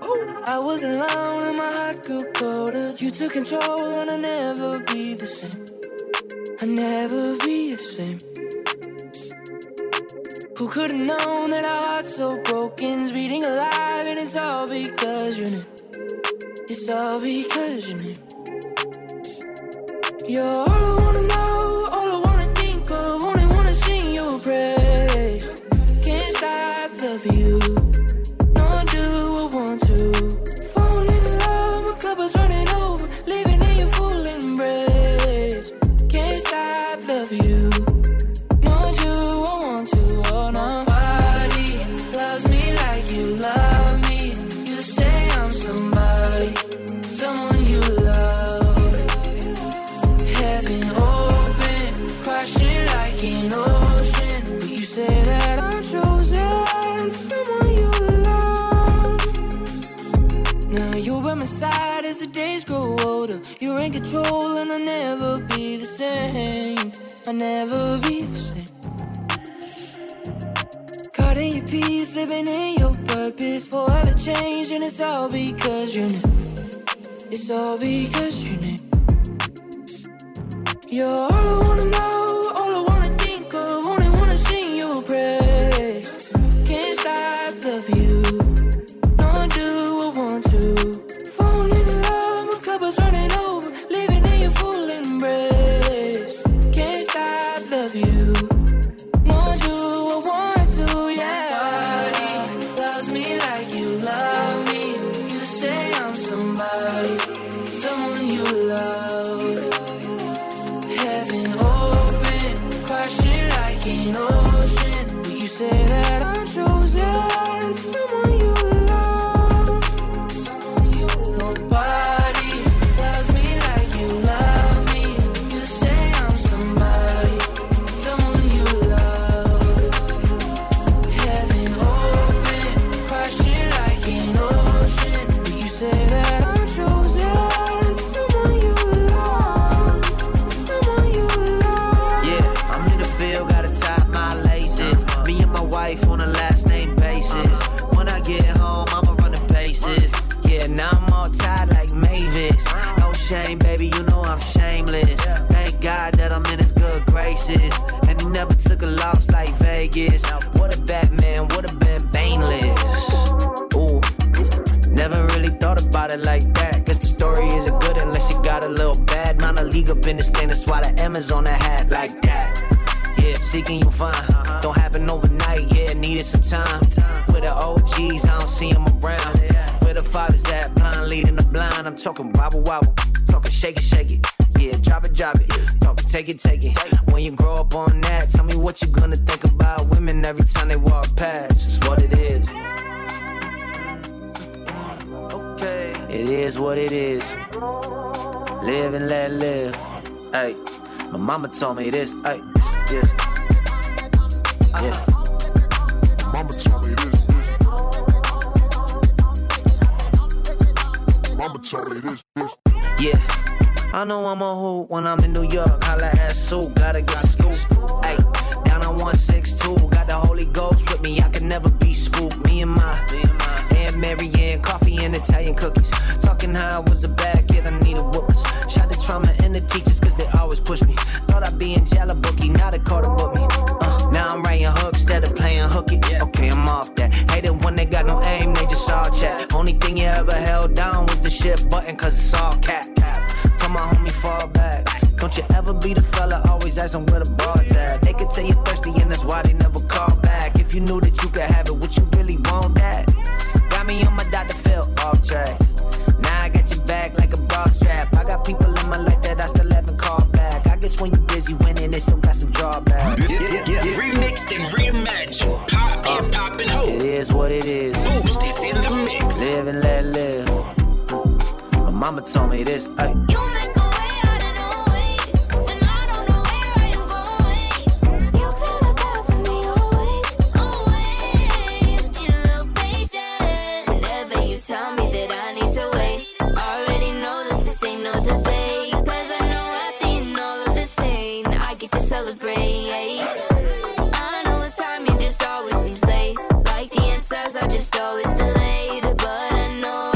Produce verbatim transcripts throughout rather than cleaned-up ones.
I was alone and my heart grew colder. You took control and I'll never be the same. I'll never be the same. Who could've known that our heart's so broken's beating alive, and it's all because you're new. It's all because you're new. You're all I wanna know, all I wanna think of, only wanna sing your praise. Can't stop loving you, nor do I want to. Fall in love, my cup is running over, living in your full embrace. Can't stop loving you, nor do I want to. Oh, nobody loves me like you love me. You say I'm somebody, someone you love. Heaven open, crashing like an ocean. But you say that I'm chosen, someone you love. Now you're by my side as the days grow older. You're in control and I'll never be the same. I'll never be the same. Caught in your peace, living in your purpose, forever changed, and it's all because you're new. It's all because you're new. You're all I wanna know, all I wanna think of, only wanna sing your praise. Can't stop loving you, nor do I want to. Fall in love, my cup is running over, living in your full embrace. Can't stop loving you, nor do I want to, yeah. Nobody loves me like you love me. You say I'm somebody, someone you love. Heaven open, crashing like an ocean. But you say that I'm chosen, someone you love. Someone you love. Nobody loves me like you love me. You say I'm somebody, someone you love. Heaven open, crashing like an ocean. But you say that I'm chosen, someone you love. Someone you love. Yeah, I'm in the field, gotta tie my laces. Me and my wife on a last name basis. When I get home, I'ma run the paces. Yeah, now I'm all tied like Mavis. No shame, baby, you know I'm shameless. Thank God that I'm in his good graces. And he never took a loss like Vegas. What a Batman, would've been baneless. Ooh, never really thought about it like that. Guess the story isn't good unless you got a little bad. Mount a league up in this thing, that's why the M's on the hat like that. Yeah, seeking you fine. Don't happen overnight, yeah, needed some time. For the O Gs, I don't see them around. Where the fathers at, blind leading the blind. I'm talking wobble wobble, talking shake it, shake it. Yeah, drop it, drop it, talking take it, take it. When you grow up on that, tell me what you gonna think about women every time they walk past. It's what it is. Okay, it is what it is. Live and let live. Ay, my mama told me this. Ay, yeah, yeah. Mama told me this, this. Mama told me this, this. Yeah, I know I'm a hoot when I'm in New York. Holla at Sue, gotta get the scoop. Ay, down on one six two, got the Holy Ghost with me. I can never be spooked. Me and my, me and my Aunt Mary Ann, coffee and Italian cookies. Talking how I was a bad kid, I needed whoopers. Shot the trauma in the teachers, cause they always push me. Thought I'd be in jail a bookie, now they caught a book me. Uh, now I'm writing hooks instead of playing hooky. Okay, I'm off that. Hate it when they got no aim, they just all chat. Only thing you ever held down was the shift button, cause it's all cap. Tell my homie fall back. Don't you ever be the fella always asking where the bar's at. They could tell you thirsty and that's why they never call back. If you knew that you could have it, would you really want that? Got me on my Doctor Phil off track. Now I got your back like a bra strap. I got people in my life that I still haven't called back. I guess when you busy winning, they still got some drawbacks. Yeah, yeah, yeah. Remixed and reimagined. Pop uh, and pop and hope. It is what it is. Boost is in the mix. Live and let live. My mama told me this. Ay. You make a way out of no way, when I don't know where I am going. You clear the path for me always, always. Need a little patience. Whenever you tell me that I need to wait, I already know that this ain't no debate. Cause I know at the end all of this pain, I get to celebrate. I know it's time, it just always seems late. Like the answers are just always delayed. But I know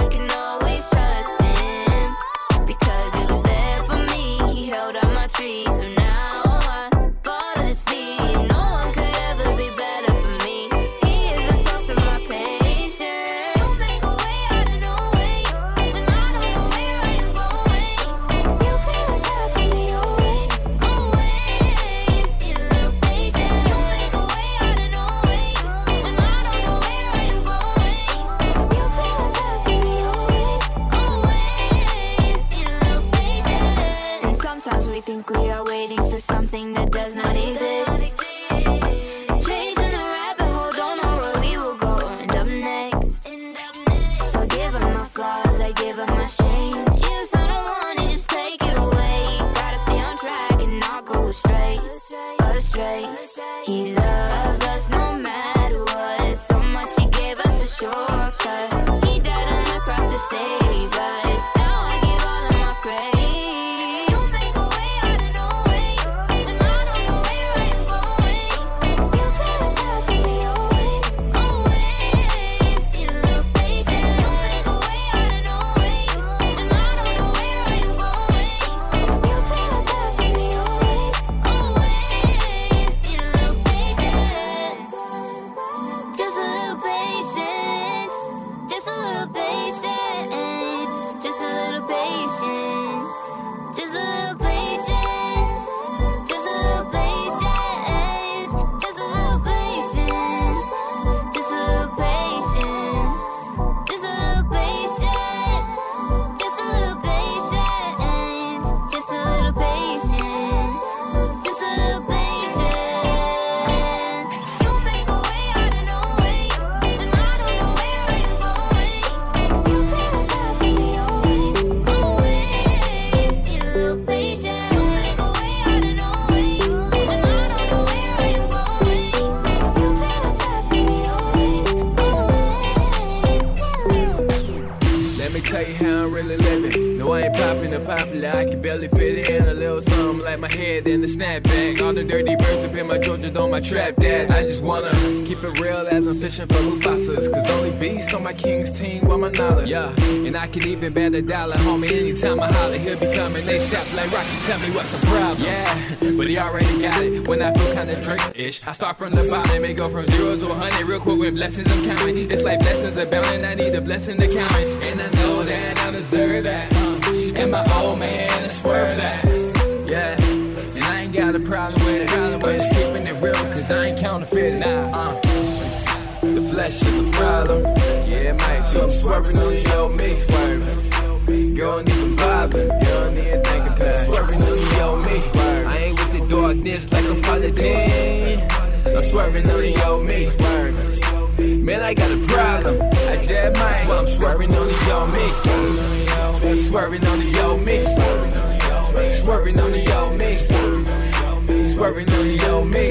I give up my shame. Yes, I don't want it, just take it away. Gotta stay on track and not go astray, astray. He loves us no matter what. So much he gave us a shortcut. He died on the cross to save us. Now I give all of my praise. You make a way out of no way, when I don't know where I am going. You clear the path for me always, always. Need a little patience. You make a way out of no way, when I don't know where I am going. You clear the path for me always, always. Need a little patience. Just a little patience. Just a little patience. Just a little patience. Just a little patience. Just a little patience. Just a little patience. Just a little patience. Just a little patience. Just a little patience. Just a little patience. Just a little patience. You make a way out of no way, when I don't know where I am going. You clear the path for me always, always. Need a little patience. You make a way out of no way, when I don't know where I am going. You clear the path for me always, always. Let me tell you how I'm really living. No, I ain't popping or popular, I can barely fit it in. A little something like my head in the snapback. All the dirty birds up in my Georgia on my trap dad. I just wanna keep it real as I'm fishing for Mufasas. Cause only beast on my king's team want my knowledge. Yeah, and I can even bet a dollar, homie, anytime I holler. He'll be coming ASAP like Rocky, tell me what's the problem. Yeah, but he already got it. When I feel kinda Drake-ish, I start from the bottom and go from zero to a hundred real quick with blessings I'm counting. It's like blessings abounding, I need a blessing to count it. And I know that I deserve that. Uh, and my old man, I swear that. Yeah, and I ain't got a problem with it. But just keeping it real, cause I ain't counterfeiting now. Uh, the flesh is the problem. Yeah, it might. So I'm swerving on the old me. Swerving. Girl, don't even bother. You don't even think of that. Swerving on the old me. I ain't with the darkness like I'm Paladin. I'm swerving on the old me. Swerving. Man, I got a problem. I just might. So I'm swerving on the old me. Swerving on the old me. Swerving on the old me. Swerving on the old me.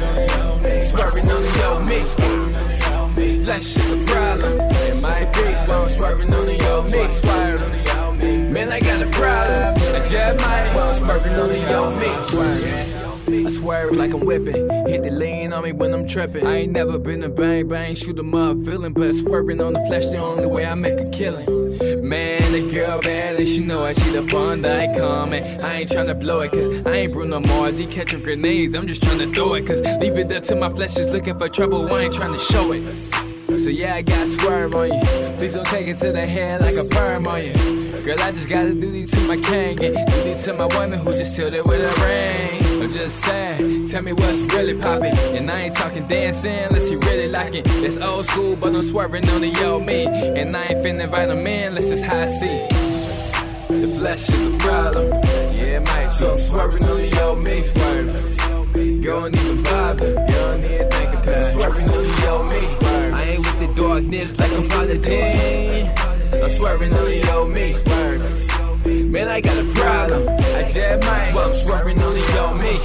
Swerving on the old me. This flesh is a problem. It might be, so I'm swerving on the old me. Swerving. Man, I got a problem. I just might. So I'm swerving on the old me. Swerving. I swear like I'm whipping. Hit the lean on me when I'm tripping. I ain't never been a bang bang, shoot 'em up feeling. But swerving on the flesh, the only way I make a killing. Man, the girl bad and she know I cheat up on the icon. Man, I ain't tryna blow it, cause I ain't Bruno Mars. He catching grenades, I'm just tryna throw it. Cause leave it up to my flesh is looking for trouble, I ain't tryna show it. So yeah, I got swerve on you. Please don't take it to the head like a perm on you. Girl, I just gotta do these to my king, and do these to my woman who just sealed it with a ring. I'm just saying, tell me what's really poppin'. And I ain't talking dancing unless you really like it. It's old school, but I'm swerving on the old me. And I ain't finna invite them in unless it's how I see. The flesh is the problem. Yeah, it might. So I'm swerving on the old me. Swerving. Girl, don't even bother. You don't even think of that. Swerving on the old me. Swerving. I ain't with the darkness like I'm Paladin. I'm swerving on the old me. Swerving. Man, I got a problem. I just might. So I'm swerving on the old me.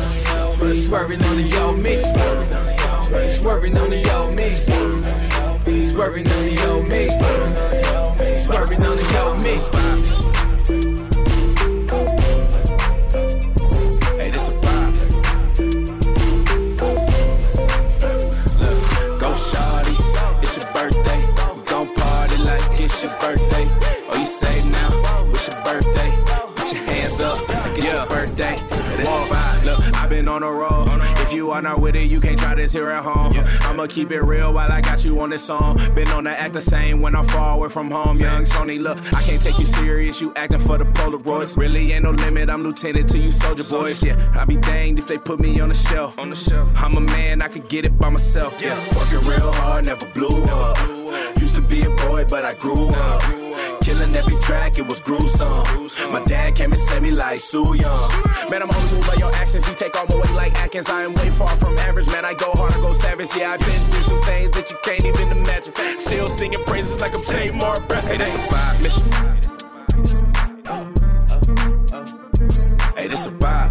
Swerving on the old me. Swerving on the old me. Swerving on the old me. Swerving on the old me. Hey, this a vibe. Look, go shawty. It's your birthday. We gon' party like it's your birthday. Oh, you say now? It's your birthday. Put your hands up like it's your birthday. This a vibe. Look, I've been on a roll. If you are not with it, you can't try this here at home. I'ma keep it real while I got you on this song. Been on the act the same when I'm far away from home. Young Tony, look, I can't take you serious. You acting for the Polaroids. Really ain't no limit. I'm lieutenant to you soldier boys. Yeah, I be danged if they put me on the shelf. On the shelf. I'm a man, I could get it by myself. Yeah, working real hard, never blew up. Used to be a boy, but I grew up. Killing every track, it was gruesome. My dad came and saved me like Soo Young. Man, I'm only moved by your actions. You take all my weight like Atkins. I am way far from average. Man, I go hard, I go savage. Yeah, I've been through some things that you can't even imagine. Still singing praises like I'm Tamar Breast. Hey, that's a vibe mission. Hey, this a vibe.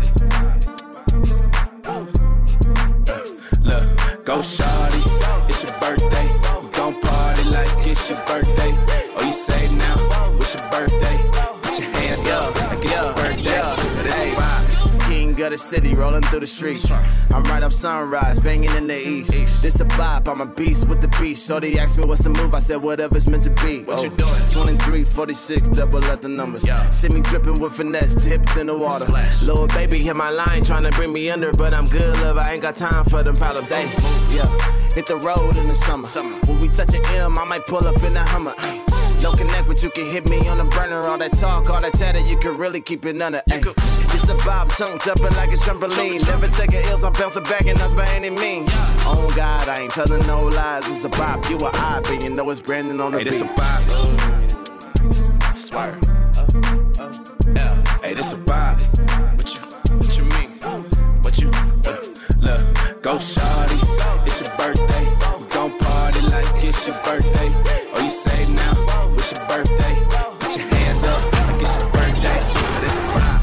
Look, go shawty, it's your birthday. We gon' party like it's your birthday. Oh, you say now, it's your birthday. Put your hands up like it's your birthday. This a vibe. King of the city, rolling through the streets. I'm right up sunrise, banging in the east. This a vibe, I'm a beast with the beast. Shorty asked me what's the move, I said whatever's meant to be. What oh, you doing? twenty-three, forty-six, double up the numbers. Yeah. See me dripping with finesse, dipped in the water. Splash. Little baby hit my line, trying to bring me under, but I'm good, love. I ain't got time for them problems. Hey, yeah, hit the road in the summer. summer. When we touch an M, I might pull up in that Hummer. Ay. No connect, but you can hit me on the burner. All that talk, all that chatter, you can really keep it under. Ay. It's a vibe, tongue jumping like a trampoline. Never take a ill, so I'm bouncing back and that's by any means. Oh God, I ain't telling no lies. It's a vibe, you or I, but you know it's Brandon on the hey, beat. Hey, this a vibe. Swear. Uh, uh, yeah. Hey, this a vibe. What you, what you mean? What you, uh, look, go shawty, it's your birthday. We gon' party like it's your birthday. Oh, you say now, it's your birthday. Put your hands up like it's your birthday. This a vibe.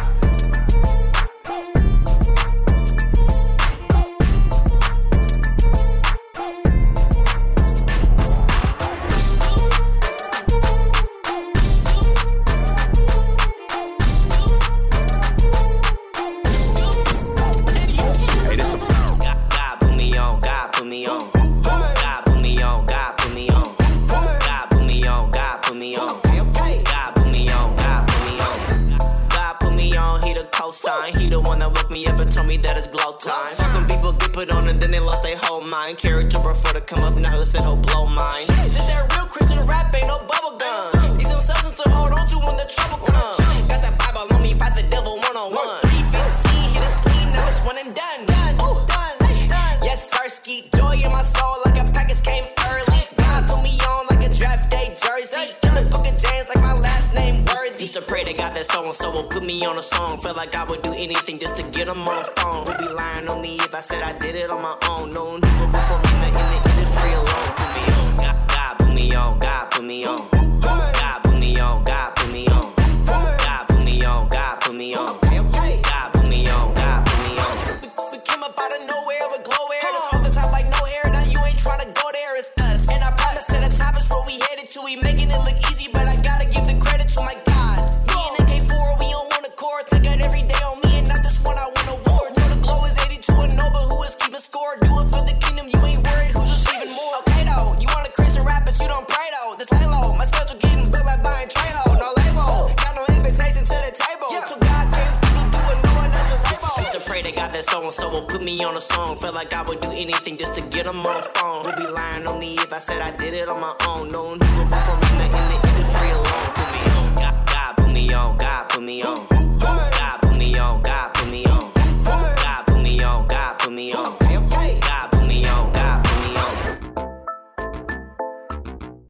He the one that woke me up and told me that it's glow time. So some people get put on and then they lost their whole mind. Character before to come up now who said he'll blow mine. This that real Christian rap, ain't no bubble gum. Need some substance to hold on to when the trouble comes. Got that Bible on me, fight the devil one on one. three fifteen, hit a spleen, now it's one and done. Done, done, done. Yes, sir, skeet joy in my soul like a package came early. God put me on like a draft day jersey. Killing book of James like my last name worthy. Used to pray to God that so and so will put me on a song. Felt like I would do anything just to get him on the phone. Would be lying on me if I said I did it on my own. No one who before me in the industry alone. Put me on, God, God put me on, God put me on. God put me on, God put me on. God put me on, God put me on. God put me on, God put me on. We came up out of nowhere with glow hair. That's all the time like no hair. Now you ain't trying to go there, it's us. And I promise at the top is where we headed to. We making it look easy, but I gotta give the credit to my God. Me and A K four, we on one accord. Think of every day on me and not just when I win award. Know the glow is eighty-two and no, but who is keeping score? Do it for the kingdom, you ain't worried who's receiving more. Okay though, you want a Christian rap, but you don't pray though. This lay low, my schedule getting built like buying Trejo. No label, got no invitation to the table. So God came through to do what no one else was able. Used to pray to God that so and so will put me on a song. Felt like I would do anything just to get him on the phone. Would be lying on me if I said I did it on my own. No one who would before me in the industry alone. Put me on, God, God put me on, God put me on.